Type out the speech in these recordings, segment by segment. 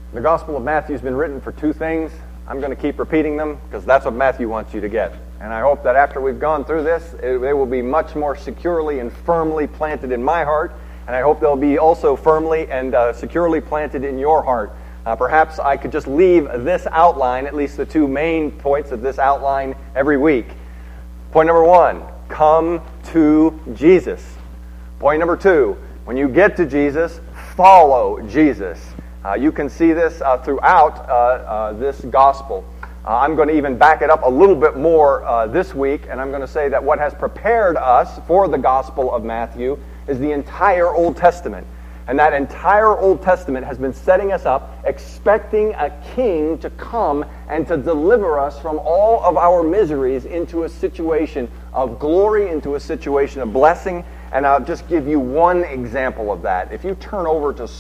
The Gospel of Matthew has been written for two things. I'm going to keep repeating them because that's what Matthew wants you to get. And I hope that after we've gone through this, they will be much more securely and firmly planted in my heart. And I hope they'll be also firmly and securely planted in your heart. Perhaps I could just leave this outline, at least the two main points of this outline, every week. Point number one, come to Jesus. Point number two, when you get to Jesus, follow Jesus. You can see this throughout this gospel. I'm going to even back it up a little bit more this week, and I'm going to say that what has prepared us for the Gospel of Matthew is the entire Old Testament. And that entire Old Testament has been setting us up, expecting a king to come and to deliver us from all of our miseries into a situation of glory, into a situation of blessing. And I'll just give you one example of that. If you turn over to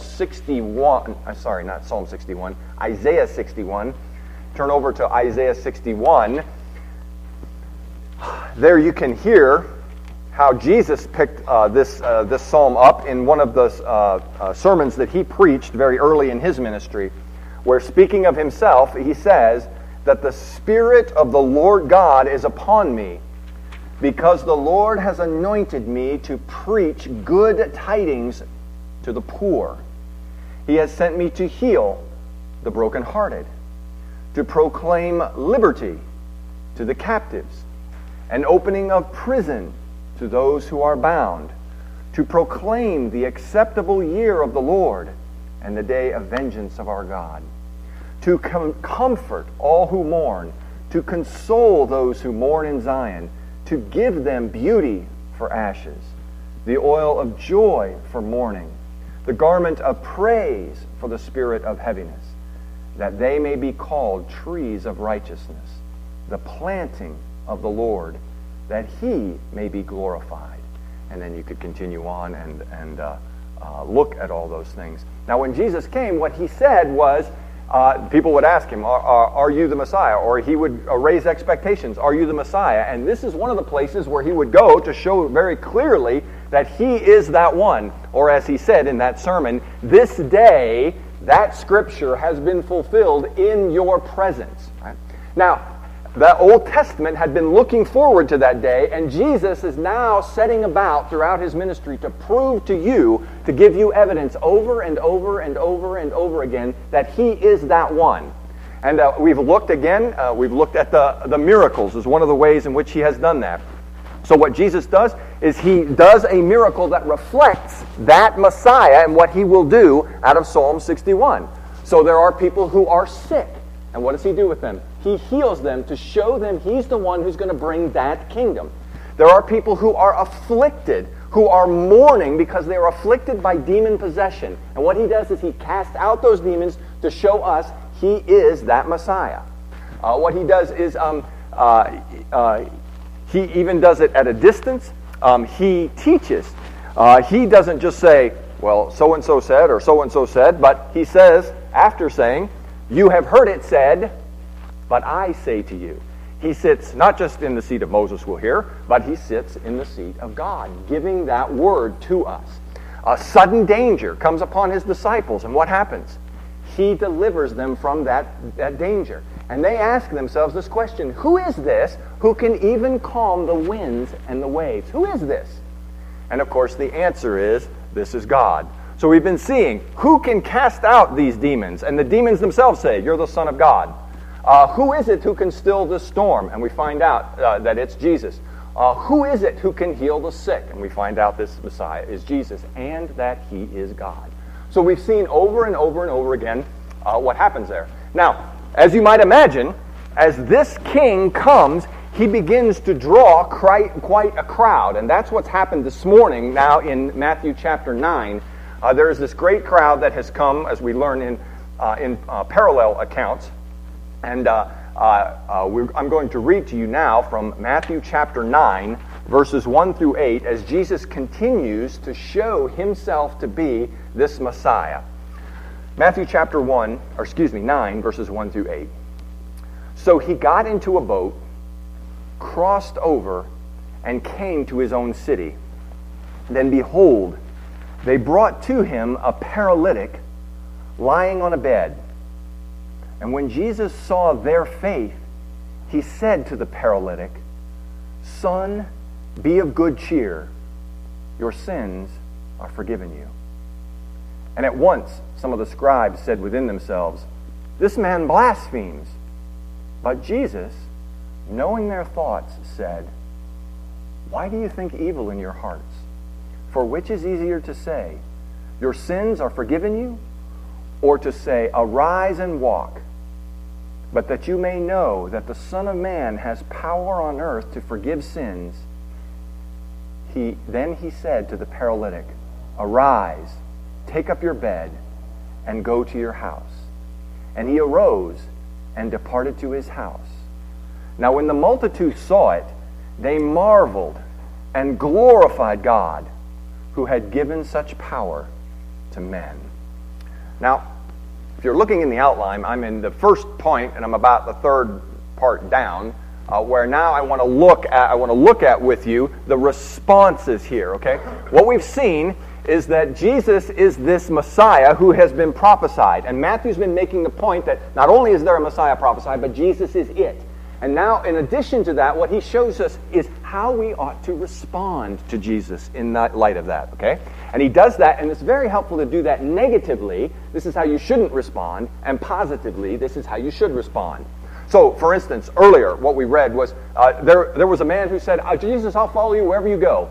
Isaiah 61, turn over to Isaiah 61, there you can hear how Jesus picked this psalm up in one of the sermons that he preached very early in his ministry, where speaking of himself, he says that the Spirit of the Lord God is upon me, because the Lord has anointed me to preach good tidings to the poor. He has sent me to heal the brokenhearted, to proclaim liberty to the captives, an opening of prison to those who are bound, to proclaim the acceptable year of the Lord and the day of vengeance of our God, to comfort all who mourn, to console those who mourn in Zion, to give them beauty for ashes, the oil of joy for mourning, the garment of praise for the spirit of heaviness, that they may be called trees of righteousness, the planting of the Lord, that he may be glorified. And then you could continue on and look at all those things. Now, when Jesus came, what he said was, people would ask him, are you the Messiah? Or he would raise expectations, are you the Messiah? And this is one of the places where he would go to show very clearly that he is that one. Or as he said in that sermon, this day, that scripture has been fulfilled in your presence. Right? Now, the Old Testament had been looking forward to that day, and Jesus is now setting about throughout his ministry to prove to you, to give you evidence over and over and over and over again that he is that one. And we've looked at the miracles as one of the ways in which he has done that. So what Jesus does is he does a miracle that reflects that Messiah and what he will do out of Psalm 61. So there are people who are sick. And what does he do with them? He heals them to show them he's the one who's going to bring that kingdom. There are people who are afflicted, who are mourning because they are afflicted by demon possession. And what he does is he casts out those demons to show us he is that Messiah. What he does is he even does it at a distance. He teaches. He doesn't just say, well, so-and-so said or so-and-so said, but he says, after saying, you have heard it said, but I say to you. He sits not just in the seat of Moses, we'll hear, but he sits in the seat of God, giving that word to us. A sudden danger comes upon his disciples, and what happens? He delivers them from that danger. And they ask themselves this question, who is this who can even calm the winds and the waves? Who is this? And of course the answer is, this is God. So we've been seeing who can cast out these demons, and the demons themselves say, you're the Son of God. Who is it who can still the storm? And we find out that it's Jesus. Who is it who can heal the sick? And we find out this Messiah is Jesus, and that he is God. So we've seen over and over and over again what happens there. Now, as you might imagine, as this king comes, he begins to draw quite a crowd. And that's what's happened this morning now in Matthew chapter 9. There is this great crowd that has come, as we learn in parallel accounts. And I'm going to read to you now from Matthew chapter 9, verses 1 through 8, as Jesus continues to show himself to be this Messiah. Matthew chapter 9, verses 1 through 8. So he got into a boat, crossed over, and came to his own city. Then behold, they brought to him a paralytic lying on a bed. And when Jesus saw their faith, he said to the paralytic, "Son, be of good cheer. Your sins are forgiven you." And at once some of the scribes said within themselves, "This man blasphemes." But Jesus, knowing their thoughts, said, "Why do you think evil in your hearts? For which is easier to say, 'Your sins are forgiven you,' or to say, 'Arise and walk'? But that you may know that the Son of Man has power on earth to forgive sins." Then he said to the paralytic, "Arise, take up your bed, and go to your house." And he arose and departed to his house. Now when the multitude saw it, they marveled and glorified God, who had given such power to men. Now, if you're looking in the outline, I'm in the first point, and I'm about the third part down, where now I want to look at with you the responses here. Okay, what we've seen is that Jesus is this Messiah who has been prophesied, and Matthew's been making the point that not only is there a Messiah prophesied, but Jesus is it. And now, in addition to that, what he shows us is how we ought to respond to Jesus in light of that, okay? And he does that, and it's very helpful to do that negatively. This is how you shouldn't respond, and positively, this is how you should respond. So, for instance, earlier, what we read was, there was a man who said, "Jesus, I'll follow you wherever you go."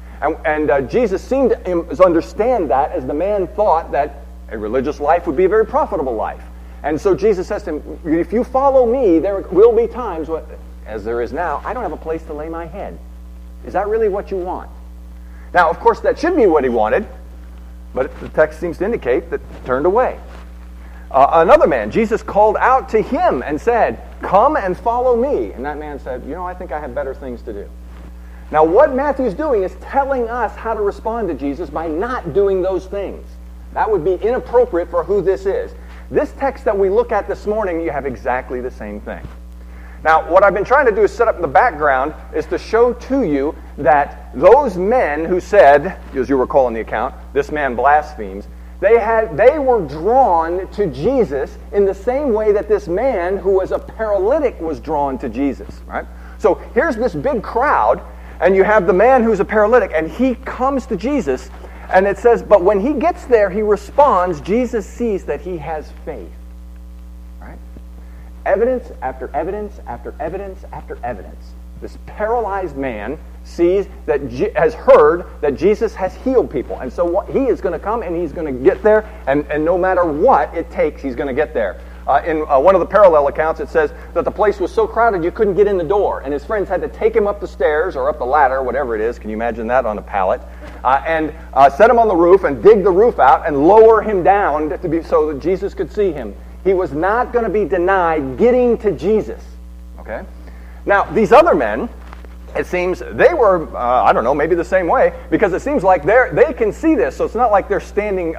And Jesus seemed to understand that, as the man thought that a religious life would be a very profitable life. And so Jesus says to him, "If you follow me, there will be times, as there is now, I don't have a place to lay my head. Is that really what you want?" Now, of course, that should be what he wanted, but the text seems to indicate that he turned away. Another man, Jesus called out to him and said, "Come and follow me." And that man said, "I think I have better things to do." Now, what Matthew's doing is telling us how to respond to Jesus by not doing those things. That would be inappropriate for who this is. This text that we look at this morning, you have exactly the same thing. Now, what I've been trying to do is set up in the background is to show to you that those men who said, as you recall in the account, "This man blasphemes," they were drawn to Jesus in the same way that this man who was a paralytic was drawn to Jesus, right? So here's this big crowd, and you have the man who's a paralytic, and he comes to Jesus, and it says, but when he gets there, he responds. Jesus sees that he has faith. Right? Evidence after evidence after evidence after evidence. This paralyzed man sees that has heard that Jesus has healed people, and so he is going to come and he's going to get there, and no matter what it takes, he's going to get there. In one of the parallel accounts, it says that the place was so crowded you couldn't get in the door, and his friends had to take him up the stairs or up the ladder, whatever it is. Can you imagine that on a pallet? And set him on the roof and dig the roof out and lower him down so that Jesus could see him. He was not going to be denied getting to Jesus. Okay? Now, these other men, it seems they were, maybe the same way, because it seems like they can see this, so it's not like they're standing,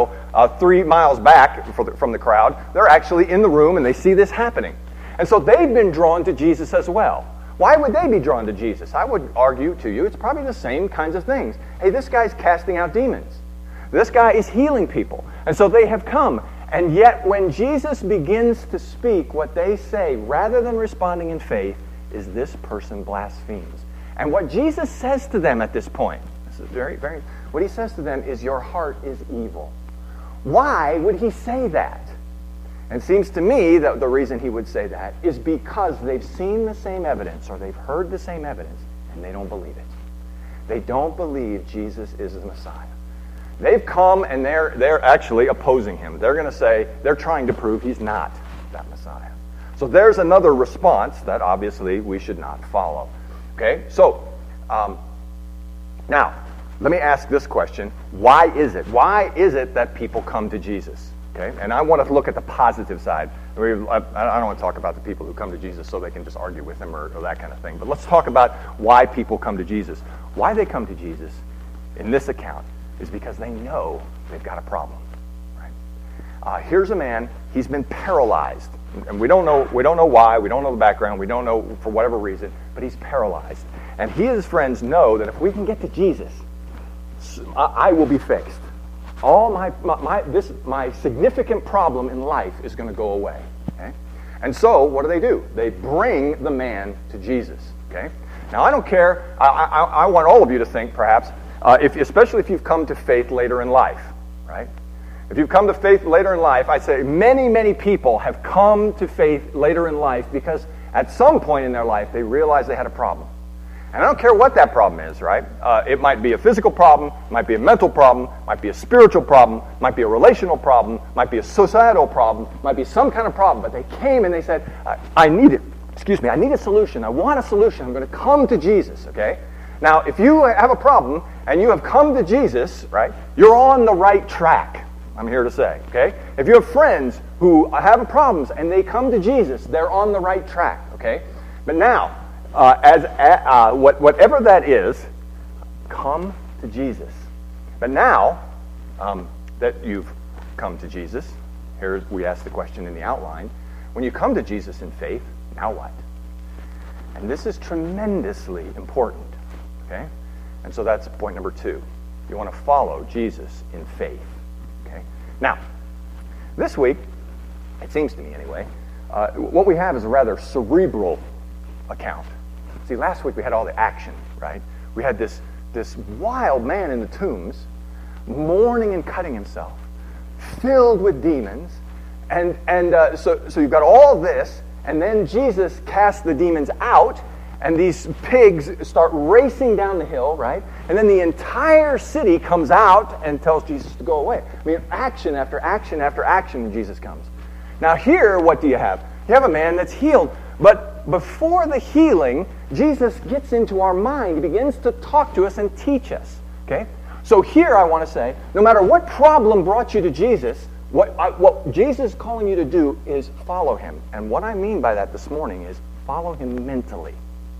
3 miles back from the crowd. They're actually in the room, and they see this happening. And so they've been drawn to Jesus as well. Why would they be drawn to Jesus? I would argue to you, it's probably the same kinds of things. Hey, this guy's casting out demons. This guy is healing people. And so they have come. And yet, when Jesus begins to speak, what they say, rather than responding in faith, is this person blasphemes. And what Jesus says to them at this point, this is very, very, what he says to them is, your heart is evil. Why would he say that? And it seems to me that the reason he would say that is because they've seen the same evidence, or they've heard the same evidence, and they don't believe it. They don't believe Jesus is the Messiah. They've come and they're actually opposing him. They're going to say, they're trying to prove he's not that Messiah. So there's another response that obviously we should not follow. Okay, so now let me ask this question: why is it? Why is it that people come to Jesus? Okay, and I want to look at the positive side. I don't want to talk about the people who come to Jesus so they can just argue with him or that kind of thing. But let's talk about why people come to Jesus. Why they come to Jesus in this account is because they know they've got a problem. Right? Here's a man. He's been paralyzed. And we don't know why, we don't know the background, we don't know for whatever reason, but he's paralyzed. And he and his friends know that if we can get to Jesus, I will be fixed. my significant problem in life is going to go away. Okay? And so, what do? They bring the man to Jesus. Okay? Now, I don't care. I want all of you to think, perhaps, especially if you've come to faith later in life, right? If you've come to faith later in life, I say many, many people have come to faith later in life because at some point in their life they realized they had a problem. And I don't care what that problem is, right? It might be a physical problem, might be a mental problem, might be a spiritual problem, might be a relational problem, might be a societal problem, might be some kind of problem. But they came and they said, I need a solution. I want a solution. I'm going to come to Jesus, okay? Now, if you have a problem and you have come to Jesus, right, you're on the right track, I'm here to say, okay? If you have friends who have problems and they come to Jesus, they're on the right track, okay? But now, whatever that is, come to Jesus. But now that you've come to Jesus, here we ask the question in the outline, when you come to Jesus in faith, now what? And this is tremendously important, okay? And so that's point number 2. You want to follow Jesus in faith, okay? Now, this week, it seems to me anyway, what we have is a rather cerebral account. See, last week we had all the action, right? We had this wild man in the tombs, mourning and cutting himself, filled with demons, and so you've got all this, and then Jesus casts the demons out, and these pigs start racing down the hill, right? And then the entire city comes out and tells Jesus to go away. I mean, action after action after action when Jesus comes. Now here, what do you have? You have a man that's healed, but before the healing, Jesus gets into our mind. He begins to talk to us and teach us, okay? So here I want to say, no matter what problem brought you to Jesus, what Jesus is calling you to do is follow him. And what I mean by that this morning is follow him mentally.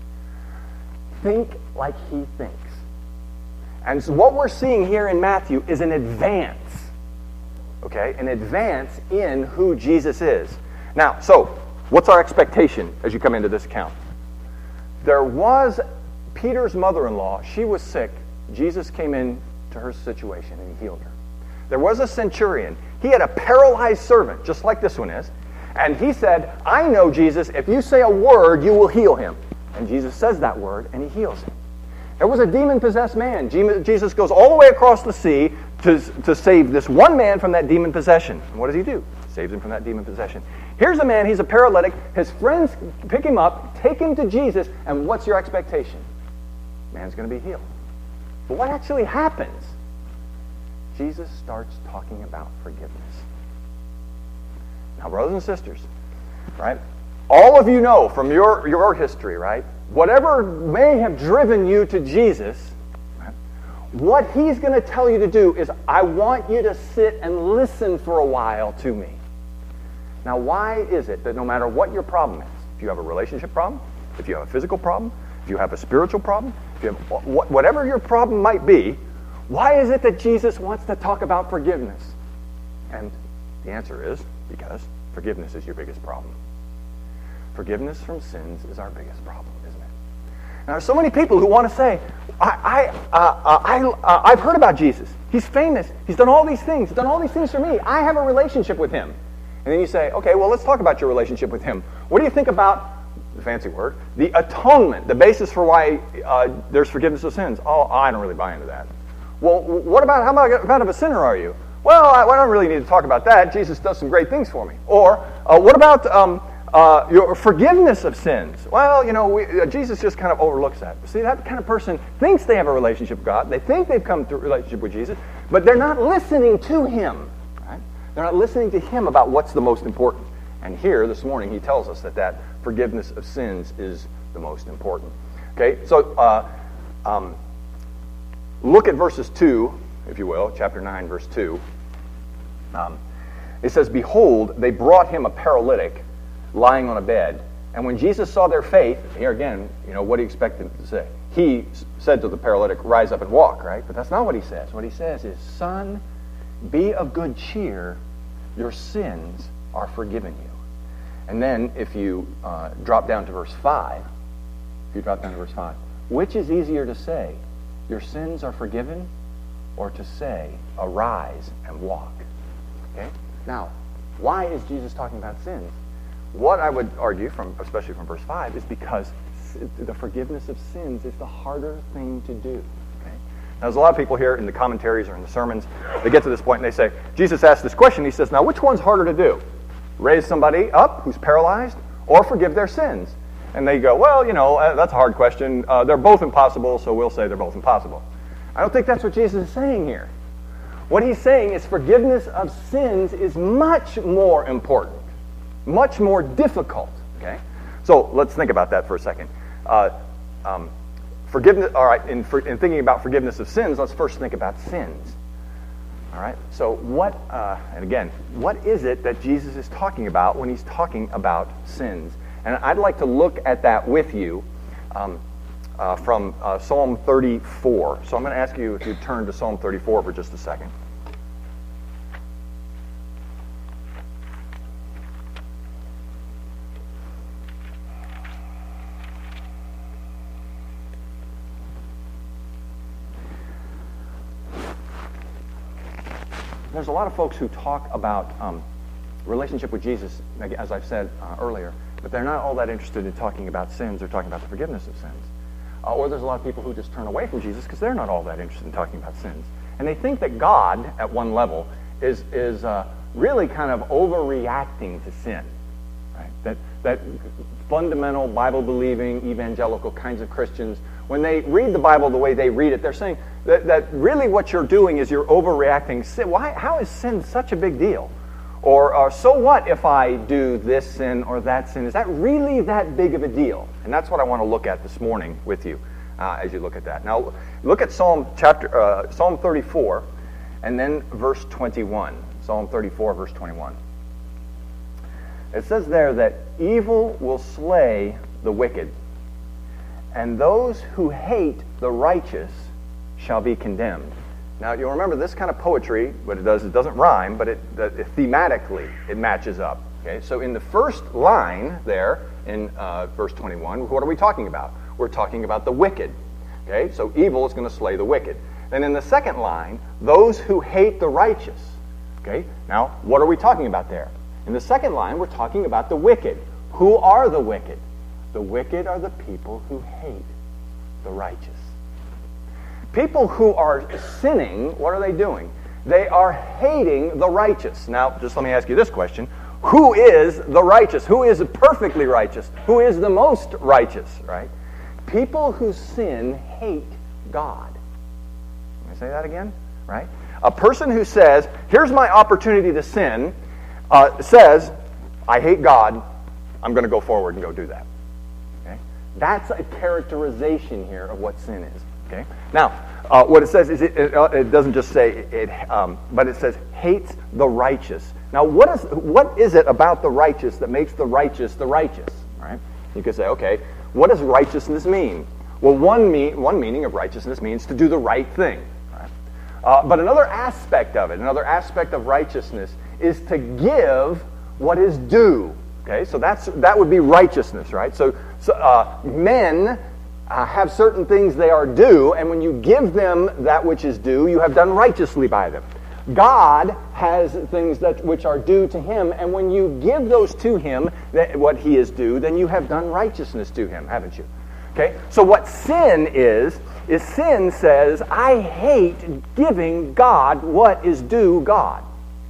Think like he thinks. And so what we're seeing here in Matthew is an advance, okay? An advance in who Jesus is. Now, so what's our expectation as you come into this account? There was Peter's mother-in-law. She was sick. Jesus came in to her situation and he healed her. There was a centurion. He had a paralyzed servant, just like this one is. And he said, I know, Jesus, if you say a word, you will heal him. And Jesus says that word, and he heals him. There was a demon-possessed man. Jesus goes all the way across the sea to save this one man from that demon possession. And what does he do? Saves him from that demon possession. Here's a man, he's a paralytic. His friends pick him up, take him to Jesus, and what's your expectation? Man's going to be healed. But what actually happens? Jesus starts talking about forgiveness. Now, brothers and sisters, right? All of you know from your history, right? Whatever may have driven you to Jesus, right? What he's going to tell you to do is, I want you to sit and listen for a while to me. Now, why is it that no matter what your problem is, if you have a relationship problem, if you have a physical problem, if you have a spiritual problem, if you have whatever your problem might be, why is it that Jesus wants to talk about forgiveness? And the answer is because forgiveness is your biggest problem. Forgiveness from sins is our biggest problem, isn't it? Now, there's so many people who want to say, I've heard about Jesus. He's famous. He's done all these things. He's done all these things for me. I have a relationship with him. And then you say, okay, well, let's talk about your relationship with him. What do you think about, the fancy word, the atonement, the basis for why there's forgiveness of sins? Oh, I don't really buy into that. Well, how bad of a sinner are you? Well, I don't really need to talk about that. Jesus does some great things for me. Or, what about your forgiveness of sins? Well, Jesus just kind of overlooks that. See, that kind of person thinks they have a relationship with God. They think they've come to a relationship with Jesus, but they're not listening to him. Right? They're not listening to him about what's the most important. And here, this morning, he tells us that forgiveness of sins is the most important. Okay, so look at verses 2, if you will, chapter 9, verse 2. It says, behold, they brought him a paralytic lying on a bed. And when Jesus saw their faith, here again, what do you expect him to say? He said to the paralytic, rise up and walk, right? But that's not what he says. What he says is, son, be of good cheer, your sins are forgiven you. And then if you drop down to verse 5, which is easier to say, your sins are forgiven, or to say, arise and walk. Okay? Now, why is Jesus talking about sins? What I would argue, especially from verse 5, is because the forgiveness of sins is the harder thing to do. Okay? Now, there's a lot of people here in the commentaries or in the sermons, they get to this point and they say, Jesus asked this question, he says, now which one's harder to do? Raise somebody up who's paralyzed or forgive their sins? And they go, well, that's a hard question. They're both impossible, so we'll say they're both impossible. I don't think that's what Jesus is saying here. What he's saying is forgiveness of sins is much more important, much more difficult. Okay, so let's think about that for a second. Forgiveness. All right, in thinking about forgiveness of sins, let's first think about sins. All right. So what? And again, what is it that Jesus is talking about when he's talking about sins? And I'd like to look at that with you from Psalm 34. So I'm going to ask you if you turn to Psalm 34 for just a second. There's a lot of folks who talk about relationship with Jesus, as I've said earlier, but they're not all that interested in talking about sins or talking about the forgiveness of sins. Or there's a lot of people who just turn away from Jesus because they're not all that interested in talking about sins. And they think that God, at one level, is really kind of overreacting to sin. Right? That fundamental Bible-believing, evangelical kinds of Christians, when they read the Bible the way they read it, they're saying that really what you're doing is you're overreacting. How is sin such a big deal? Or so what if I do this sin or that sin? Is that really that big of a deal? And that's what I want to look at this morning with you as you look at that. Now, look at Psalm 34 and then verse 21. Psalm 34, verse 21. It says there that evil will slay the wicked, and those who hate the righteous shall be condemned. Now, you'll remember this kind of poetry, what it doesn't rhyme, but thematically it matches up. Okay, so in the first line there, in verse 21, what are we talking about? We're talking about the wicked. Okay, so evil is going to slay the wicked. Then in the second line, those who hate the righteous. Okay, now what are we talking about there? In the second line, we're talking about the wicked. Who are the wicked? The wicked are the people who hate the righteous. People who are sinning, what are they doing? They are hating the righteous. Now, just let me ask you this question. Who is the righteous? Who is perfectly righteous? Who is the most righteous, right? People who sin hate God. Let me say that again, right? A person who says, here's my opportunity to sin, says, I hate God, I'm going to go forward and go do that. Okay? That's a characterization here of what sin is. Okay? Now, what it says is it doesn't just say it, but it says hates the righteous. Now, what is it about the righteous that makes the righteous the righteous? Right? You could say, okay, what does righteousness mean? Well, one meaning of righteousness means to do the right thing. Right? But another aspect of it, another aspect of righteousness, is to give what is due. Okay, so that would be righteousness, right? So men have certain things they are due, and when you give them that which is due, you have done righteously by them. God has things which are due to him, and when you give those to him, what he is due, then you have done righteousness to him, haven't you? Okay, so what sin is sin says, I hate giving God what is due God.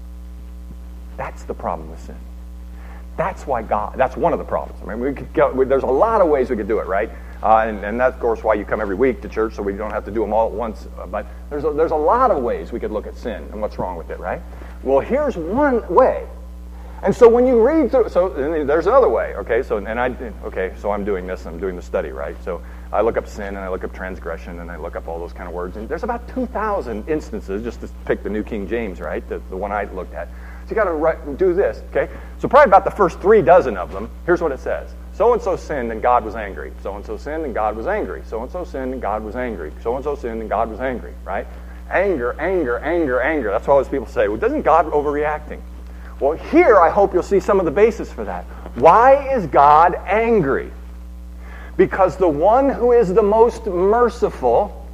That's the problem with sin. That's one of the problems. I mean, there's a lot of ways we could do it, right? And that's, of course, why you come every week to church, so we don't have to do them all at once. But there's a lot of ways we could look at sin and what's wrong with it, right? Well, here's one way. And so when you read through, there's another way, okay? So I'm doing this, I'm doing the study, right? So I look up sin, and I look up transgression, and I look up all those kind of words. And there's about 2,000 instances, just to pick the New King James, right? The one I looked at. So you got to do this, okay? So probably about the first 3 dozen of them, here's what it says. So-and-so sinned, and God was angry. So-and-so sinned, and God was angry. So-and-so sinned, and God was angry. So-and-so sinned, and God was angry, right? Anger, anger, anger, anger. That's what all those people say. Well, isn't God overreacting? Well, here I hope you'll see some of the basis for that. Why is God angry? Because the one who is the most merciful, right,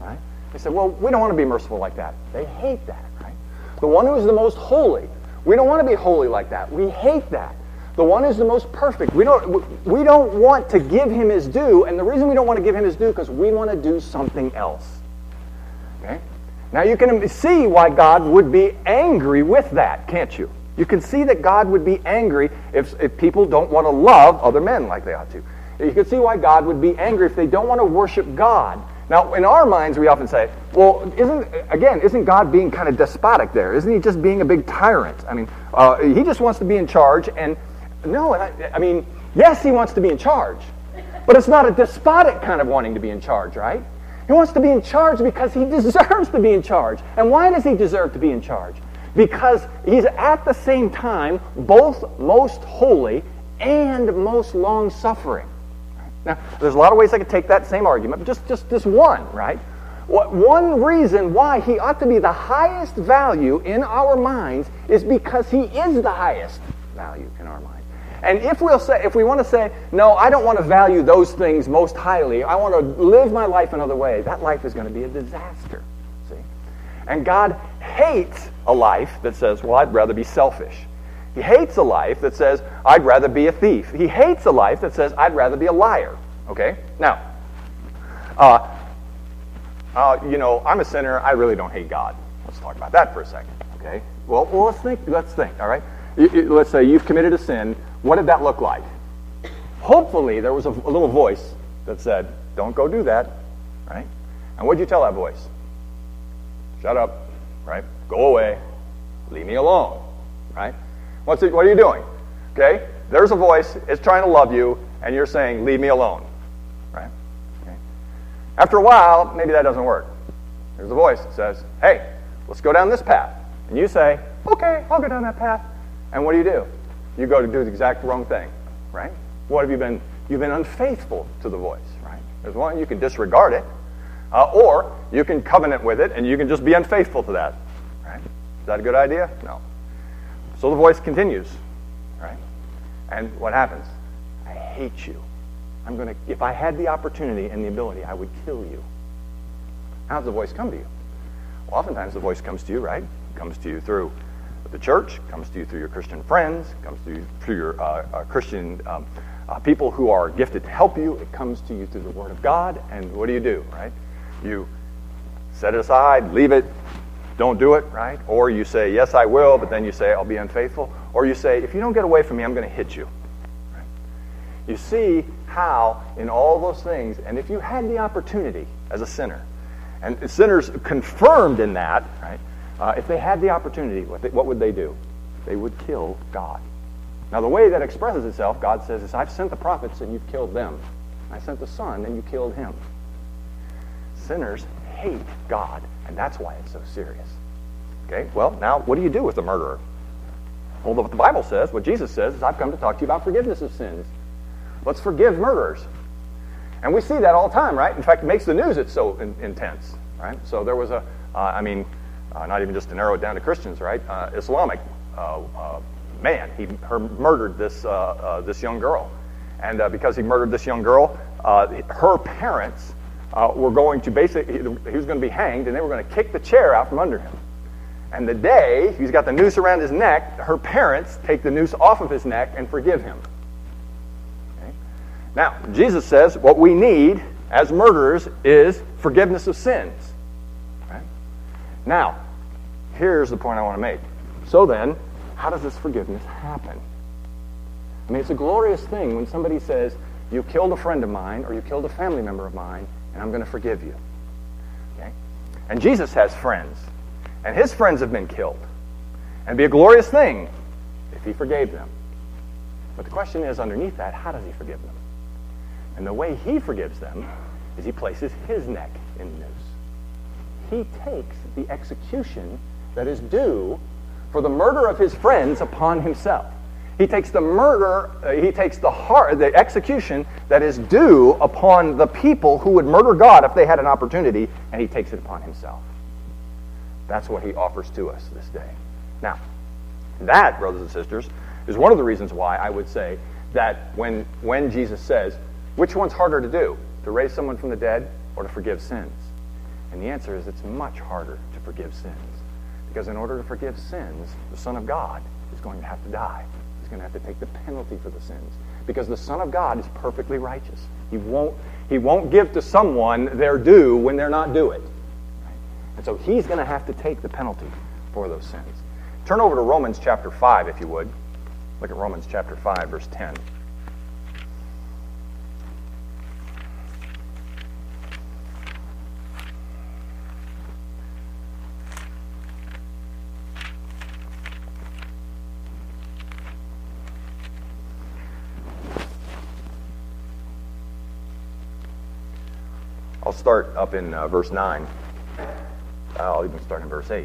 They say, well, we don't want to be merciful like that. They hate that, right? The one who is the most holy, we don't want to be holy like that. We hate that. The one who's the most perfect, we don't want to give him his due, and the reason we don't want to give him his due is because we want to do something else. Okay? Now you can see why God would be angry with that, can't you? You can see that God would be angry if people don't want to love other men like they ought to. You can see why God would be angry if they don't want to worship God. Now, in our minds, we often say, well, isn't God being kind of despotic there? Isn't he just being a big tyrant? I mean, he just wants to be in charge, and no, I mean, yes, he wants to be in charge, but it's not a despotic kind of wanting to be in charge, right? He wants to be in charge because he deserves to be in charge. And why does he deserve to be in charge? Because he's at the same time both most holy and most long-suffering. Now, there's a lot of ways I could take that same argument, but just this one, right? One reason why he ought to be the highest value in our minds is because he is the highest value in our minds. And if we want to say, no, I don't want to value those things most highly, I want to live my life another way, that life is going to be a disaster. See? And God hates a life that says, well, I'd rather be selfish. He hates a life that says, I'd rather be a thief. He hates a life that says, I'd rather be a liar. Okay? Now, I'm a sinner. I really don't hate God. Let's talk about that for a second. Okay? Well, let's think. All right? Let's say you've committed a sin. What did that look like? Hopefully, there was a little voice that said, don't go do that. Right? And what did you tell that voice? Shut up. Right? Go away. Leave me alone. Right? What are you doing? Okay? There's a voice. It's trying to love you, and you're saying, leave me alone. Right? Okay. After a while, maybe that doesn't work. There's a voice that says, hey, let's go down this path. And you say, okay, I'll go down that path. And what do? You go to do the exact wrong thing. Right? What have you been? You've been unfaithful to the voice. Right? There's one, you can disregard it, or you can covenant with it, and you can just be unfaithful to that. Right? Is that a good idea? No. So the voice continues, right? And what happens? I hate you. If I had the opportunity and the ability, I would kill you. How does the voice come to you? Well, oftentimes the voice comes to you, right? It comes to you through the church, comes to you through your Christian friends, comes to you through your Christian people who are gifted to help you. It comes to you through the Word of God, and what do? Right? You set it aside, leave it, don't do it, right? Or you say, yes, I will, but then you say, I'll be unfaithful. Or you say, if you don't get away from me, I'm going to hit you. Right? You see how in all those things, and if you had the opportunity as a sinner, and sinners confirmed in that, right? If they had the opportunity, what would they do? They would kill God. Now, the way that expresses itself, God says, is I've sent the prophets and you've killed them. I sent the Son and you killed him. Sinners hate God, and that's why it's so serious. Okay, well, now, what do you do with the murderer? Well, what the Bible says, what Jesus says, is I've come to talk to you about forgiveness of sins. Let's forgive murderers. And we see that all the time, right? In fact, it makes the news, it's so intense, right? So there was not even just to narrow it down to Christians, right? Islamic man, he murdered this young girl. And because he murdered this young girl, her parents were going to he was going to be hanged, and they were going to kick the chair out from under him. And the day he's got the noose around his neck, her parents take the noose off of his neck and forgive him. Okay? Now, Jesus says what we need as murderers is forgiveness of sins. Right? Now, here's the point I want to make. So then, how does this forgiveness happen? I mean, it's a glorious thing when somebody says, you killed a friend of mine or you killed a family member of mine, and I'm going to forgive you. Okay? And Jesus has friends, and his friends have been killed. And it'd be a glorious thing if he forgave them. But the question is, underneath that, how does he forgive them? And the way he forgives them is he places his neck in the noose. He takes the execution that is due for the murder of his friends upon himself. He takes the execution that is due upon the people who would murder God if they had an opportunity, and he takes it upon himself. That's what he offers to us this day. Now, that, brothers and sisters, is one of the reasons why I would say that when Jesus says, which one's harder to do, to raise someone from the dead or to forgive sins? And the answer is it's much harder to forgive sins. Because in order to forgive sins, the Son of God is going to have to die. He's going to have to take the penalty for the sins. Because the Son of God is perfectly righteous. He won't give to someone their due when they're not due it. Right? And so he's going to have to take the penalty for those sins. Turn over to Romans chapter 5, if you would. Look at Romans chapter 5, verse 10. I'll start up in verse 9. I'll even start in verse 8.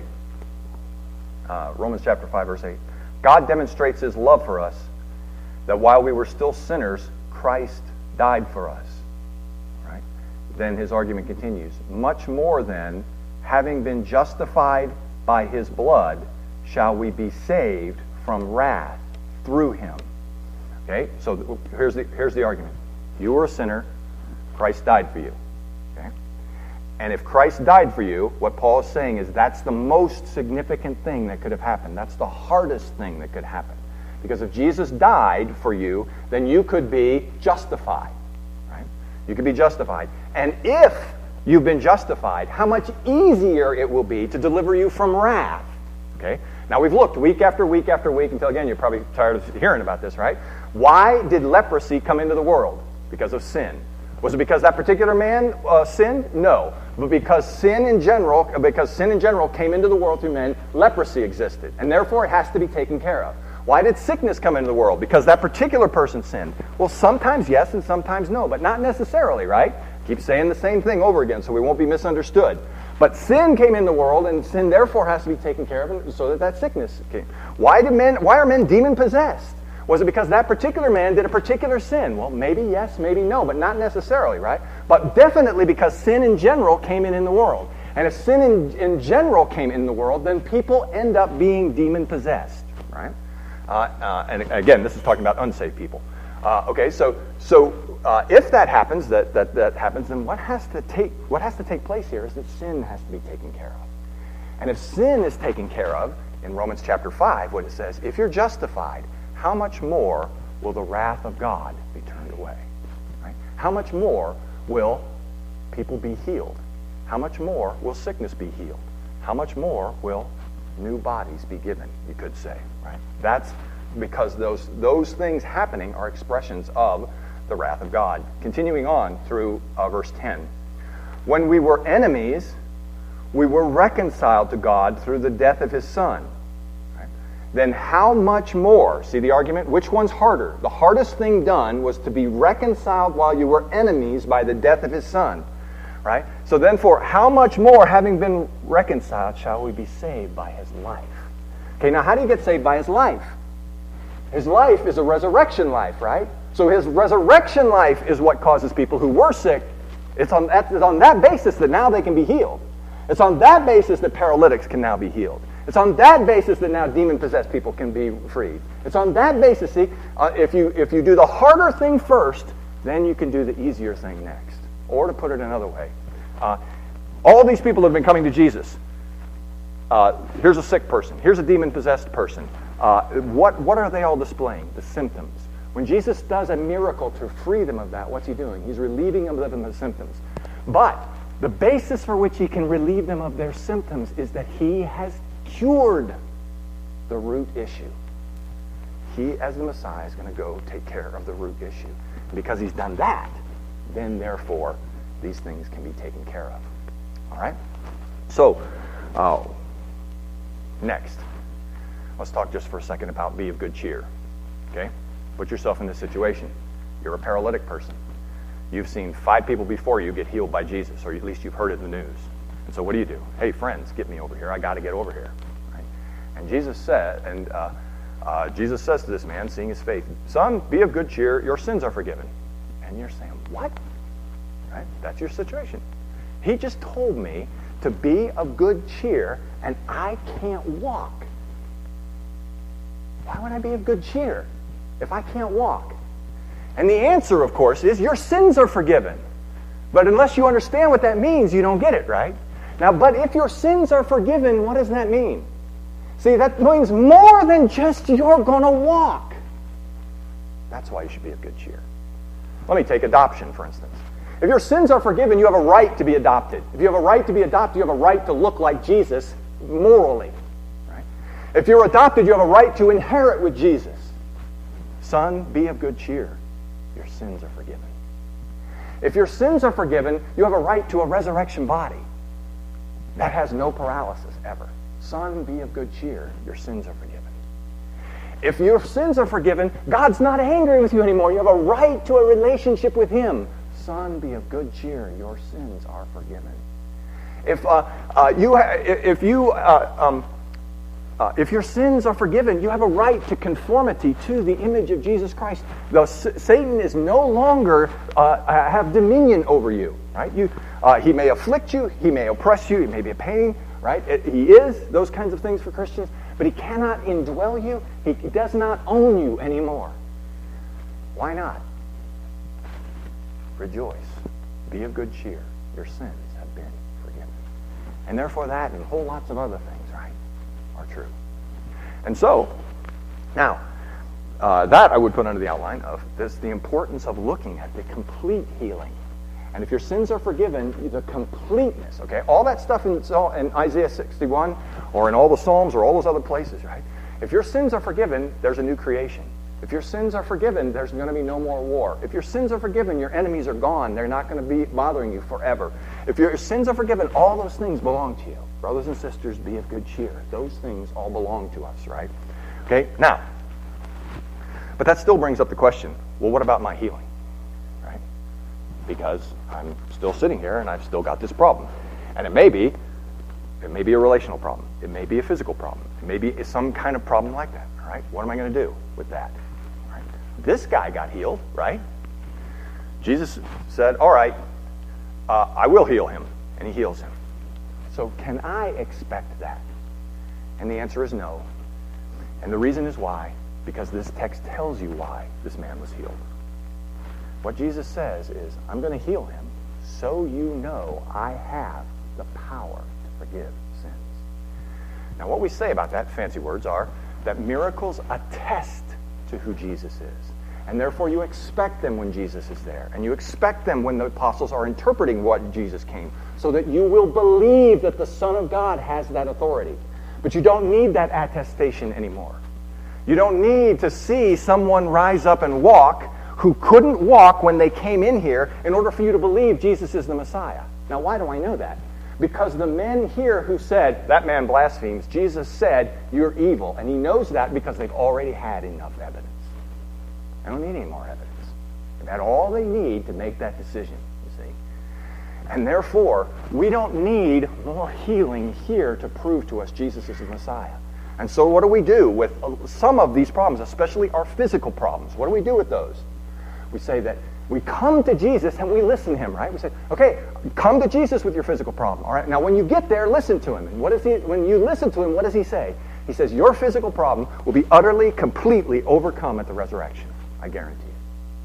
Romans chapter 5, verse 8. God demonstrates his love for us, that while we were still sinners, Christ died for us. Right? Then his argument continues. Much more then, having been justified by his blood, shall we be saved from wrath through him. Okay, so here's the argument. You were a sinner, Christ died for you. And if Christ died for you, what Paul is saying is that's the most significant thing that could have happened. That's the hardest thing that could happen. Because if Jesus died for you, then you could be justified. Right? You could be justified. And if you've been justified, how much easier it will be to deliver you from wrath. Okay? Now we've looked week after week after week until, again, you're probably tired of hearing about this, right? Why did leprosy come into the world? Because of sin. Was it because that particular man sinned? No. But because sin in general came into the world through men, leprosy existed. And therefore it has to be taken care of. Why did sickness come into the world? Because that particular person sinned. Well, sometimes yes and sometimes no, but not necessarily, right? Keep saying the same thing over again so we won't be misunderstood. But sin came in the world, and sin therefore has to be taken care of so that sickness came. Why are men demon-possessed? Was it because that particular man did a particular sin? Well, maybe yes, maybe no, but not necessarily, right? But definitely because sin in general came in the world. And if sin in general came in the world, then people end up being demon-possessed, right? And again, this is talking about unsaved people. Okay, so if that happens, that happens, then what has to take place here is that sin has to be taken care of. And if sin is taken care of, in Romans chapter 5, what it says, if you're justified, how much more will the wrath of God be turned away? Right? How much more will people be healed? How much more will sickness be healed? How much more will new bodies be given, you could say, right? That's because those things happening are expressions of the wrath of God. Continuing on through verse 10. When we were enemies, we were reconciled to God through the death of his Son. Then how much more? See the argument? Which one's harder? The hardest thing done was to be reconciled while you were enemies by the death of his Son. Right? So then how much more, having been reconciled, shall we be saved by his life? Okay, now how do you get saved by his life? His life is a resurrection life, right? So his resurrection life is what causes people who were sick. It's on that basis that now they can be healed. It's on that basis that paralytics can now be healed. It's on that basis that now demon-possessed people can be freed. It's on that basis, see, if you do the harder thing first, then you can do the easier thing next. Or to put it another way, all these people have been coming to Jesus. Here's a sick person. Here's a demon-possessed person. What are they all displaying? The symptoms. When Jesus does a miracle to free them of that, what's he doing? He's relieving them of the symptoms. But the basis for which he can relieve them of their symptoms is that he has cured the root issue. He, as the Messiah, is going to go take care of the root issue. And because he's done that, then therefore, these things can be taken care of. All right? So, next, let's talk just for a second about be of good cheer. Okay? Put yourself in this situation. You're a paralytic person. You've seen 5 people before you get healed by Jesus, or at least you've heard it in the news. And so what do? Hey, friends, get me over here. I got to get over here. Right? And Jesus says to this man, seeing his faith, son, be of good cheer. Your sins are forgiven. And you're saying, what? Right? That's your situation. He just told me to be of good cheer, and I can't walk. Why would I be of good cheer if I can't walk? And the answer, of course, is your sins are forgiven. But unless you understand what that means, you don't get it, right? Now, but if your sins are forgiven, what does that mean? See, that means more than just you're going to walk. That's why you should be of good cheer. Let me take adoption, for instance. If your sins are forgiven, you have a right to be adopted. If you have a right to be adopted, you have a right to look like Jesus morally. Right? If you're adopted, you have a right to inherit with Jesus. Son, be of good cheer. Your sins are forgiven. If your sins are forgiven, you have a right to a resurrection body that has no paralysis ever. Son, be of good cheer. Your sins are forgiven. If your sins are forgiven, God's not angry with you anymore. You have a right to a relationship with Him. Son, be of good cheer. Your sins are forgiven. If your sins are forgiven, you have a right to conformity to the image of Jesus Christ. Though Satan is no longer have dominion over you, right? He may afflict you, he may oppress you, he may be a pain, right? He is those kinds of things for Christians, but he cannot indwell you. He does not own you anymore. Why not? Rejoice. Be of good cheer. Your sins have been forgiven. And therefore that and whole lots of other things, right, are true. And so, now, that I would put under the outline of this, the importance of looking at the complete healing. And if your sins are forgiven, the completeness, okay? All that stuff in Isaiah 61 or in all the Psalms or all those other places, right? If your sins are forgiven, there's a new creation. If your sins are forgiven, there's going to be no more war. If your sins are forgiven, your enemies are gone. They're not going to be bothering you forever. If your sins are forgiven, all those things belong to you. Brothers and sisters, be of good cheer. Those things all belong to us, right? Okay, now, but that still brings up the question, well, what about my healing? Right? Because I'm still sitting here and I've still got this problem. And it may be a relational problem. It may be a physical problem. It may be some kind of problem like that. All right? What am I going to do with that? All right? This guy got healed, right? Jesus said, all right, I will heal him. And he heals him. So can I expect that? And the answer is no. And the reason is why. Because this text tells you why this man was healed. What Jesus says is, I'm going to heal him so you know I have the power to forgive sins. Now what we say about that, fancy words, are that miracles attest to who Jesus is. And therefore you expect them when Jesus is there. And you expect them when the apostles are interpreting what Jesus came. So that you will believe that the Son of God has that authority. But you don't need that attestation anymore. You don't need to see someone rise up and walk who couldn't walk when they came in here in order for you to believe Jesus is the Messiah. Now why do I know that? Because the men here who said, that man blasphemes, Jesus said, you're evil. And he knows that because they've already had enough evidence. They don't need any more evidence. They've had all they need to make that decision, you see. And therefore, we don't need more healing here to prove to us Jesus is the Messiah. And so what do we do with some of these problems, especially our physical problems? What do we do with those? We say that we come to Jesus and we listen to him, right? We say, okay, come to Jesus with your physical problem, all right? Now, when you get there, listen to him. And when you listen to him, what does he say? He says, your physical problem will be utterly, completely overcome at the resurrection. I guarantee it.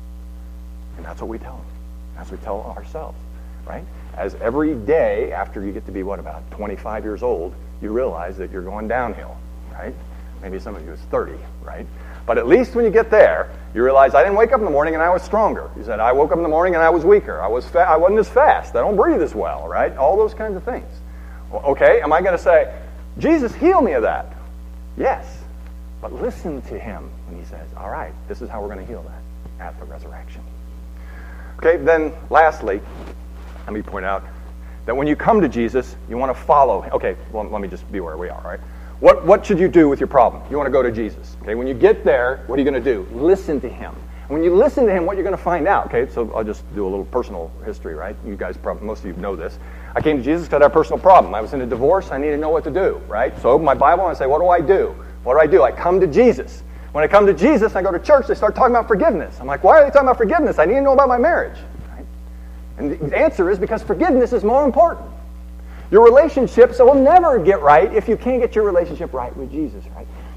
And that's what we tell him. That's what we tell ourselves, right? As every day after you get to be, about 25 years old, you realize that you're going downhill, right? Maybe some of you is 30, right? But at least when you get there, you realize I didn't wake up in the morning and I was stronger. You said, I woke up in the morning and I was weaker. I wasn't as fast. I don't breathe as well, right? All those kinds of things. Well, okay, am I going to say, Jesus, heal me of that? Yes. But listen to him when he says, all right, this is how we're going to heal that at the resurrection. Okay, then lastly, let me point out that when you come to Jesus, you want to follow him. Okay, well, let me just be where we are, right? What should you do with your problem? You want to go to Jesus. Okay, when you get there, what are you going to do? Listen to him. And when you listen to him, what you're going to find out. Okay, so I'll just do a little personal history, right? You guys probably, most of you know this. I came to Jesus because I had a personal problem. I was in a divorce. I needed to know what to do, right? So I open my Bible and I say, what do I do? What do I do? I come to Jesus. When I come to Jesus, I go to church. They start talking about forgiveness. I'm like, why are they talking about forgiveness? I need to know about my marriage. Right? And the answer is because forgiveness is more important. Your relationships will never get right if you can't get your relationship right with Jesus, right?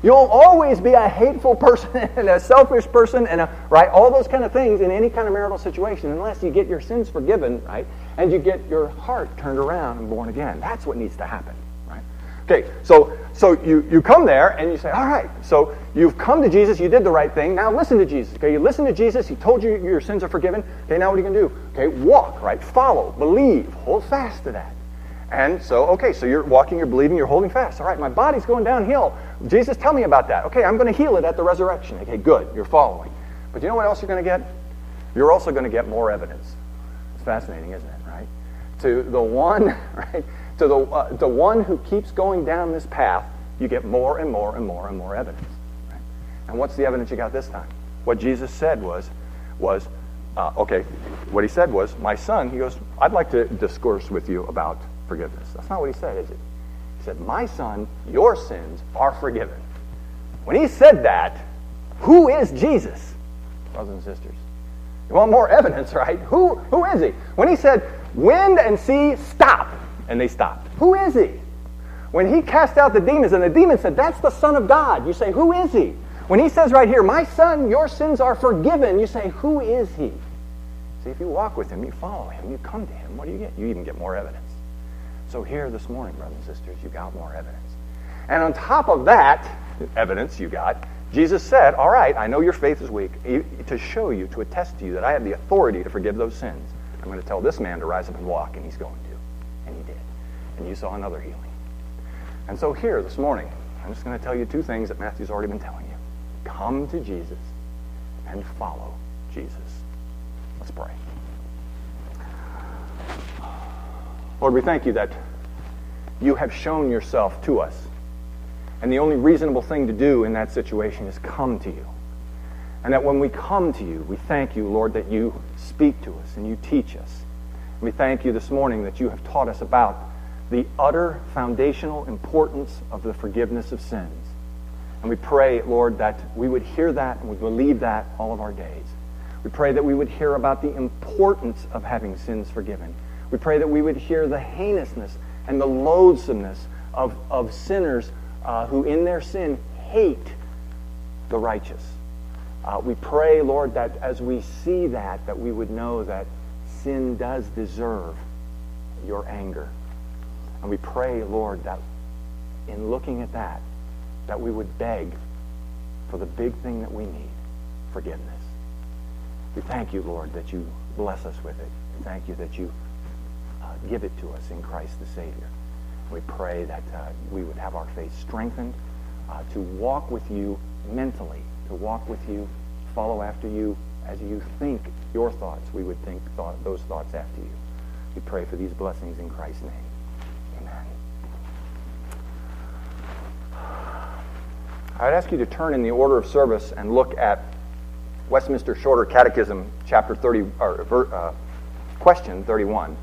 You'll always be a hateful person and a selfish person and right, all those kind of things in any kind of marital situation unless you get your sins forgiven, right, and you get your heart turned around and born again. That's what needs to happen, right? Okay, so you come there and you say, all right, so you've come to Jesus, you did the right thing, now listen to Jesus. Okay, you listen to Jesus, he told you your sins are forgiven. Okay, now what are you going to do? Okay, walk, right, follow, believe, hold fast to that. And so, okay, so you're walking, you're believing, you're holding fast. All right, my body's going downhill. Jesus, tell me about that. Okay, I'm going to heal it at the resurrection. Okay, good, you're following. But you know what else you're going to get? You're also going to get more evidence. It's fascinating, isn't it, right? To the one, right, to the one who keeps going down this path, you get more and more and more and more evidence. Right? And what's the evidence you got this time? What Jesus said was, okay, what he said was, my son, he goes, I'd like to discourse with you about forgiveness. That's not what he said, is it? He said, my son, your sins are forgiven. When he said that, who is Jesus? Brothers and sisters. You want more evidence, right? Who is he? When he said, wind and sea, stop, and they stopped. Who is he? When he cast out the demons, and the demons said, that's the Son of God, you say, who is he? When he says right here, my son, your sins are forgiven, you say, who is he? See, if you walk with him, you follow him, you come to him, what do you get? You even get more evidence. So here this morning, brothers and sisters, you got more evidence. And on top of that evidence you got, Jesus said, all right, I know your faith is weak. To show you, to attest to you that I have the authority to forgive those sins, I'm going to tell this man to rise up and walk, and he's going to. And he did. And you saw another healing. And so here this morning, I'm just going to tell you two things that Matthew's already been telling you. Come to Jesus and follow Jesus. Let's pray. Lord, we thank you that you have shown yourself to us. And the only reasonable thing to do in that situation is come to you. And that when we come to you, we thank you, Lord, that you speak to us and you teach us. And we thank you this morning that you have taught us about the utter foundational importance of the forgiveness of sins. And we pray, Lord, that we would hear that and we believe that all of our days. We pray that we would hear about the importance of having sins forgiven. We pray that we would hear the heinousness and the loathsomeness of sinners who in their sin hate the righteous. We pray, Lord, that as we see that we would know that sin does deserve your anger. And we pray, Lord, that in looking at that we would beg for the big thing that we need, forgiveness. We thank you, Lord, that you bless us with it. We thank you that you give it to us in Christ the Savior. We pray that we would have our faith strengthened to walk with you mentally, to walk with you, follow after you as you think your thoughts. We would think those thoughts after you. We pray for these blessings in Christ's name. Amen. I'd ask you to turn in the order of service and look at Westminster Shorter Catechism, chapter 30, question 31.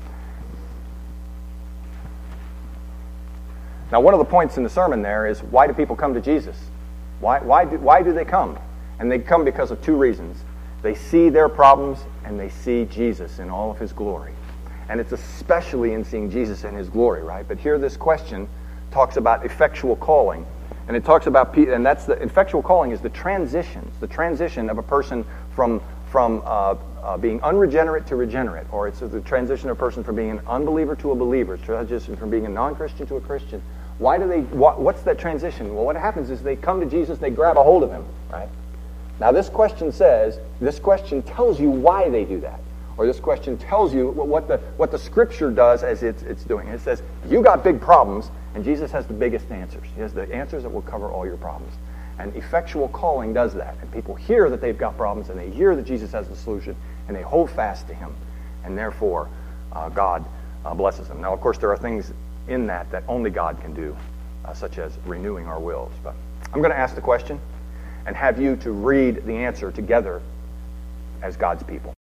Now, one of the points in the sermon there is, why do people come to Jesus? Why do they come? And they come because of two reasons. They see their problems and they see Jesus in all of his glory. And it's especially in seeing Jesus in his glory, right? But here this question talks about effectual calling. And it talks about, and that's the effectual calling is the transition of a person from being unregenerate to regenerate, or it's the transition of a person from being an unbeliever to a believer, transition from being a non-Christian to a Christian. What's that transition? Well, what happens is they come to Jesus, they grab a hold of him, right? Now this question tells you why they do that. Or this question tells you what the Scripture does as it's doing. It says, you got big problems, and Jesus has the biggest answers. He has the answers that will cover all your problems. And effectual calling does that. And people hear that they've got problems, and they hear that Jesus has the solution, and they hold fast to him. And therefore, God blesses them. Now, of course, there are things in that only God can do, such as renewing our wills. But I'm going to ask the question and have you to read the answer together as God's people.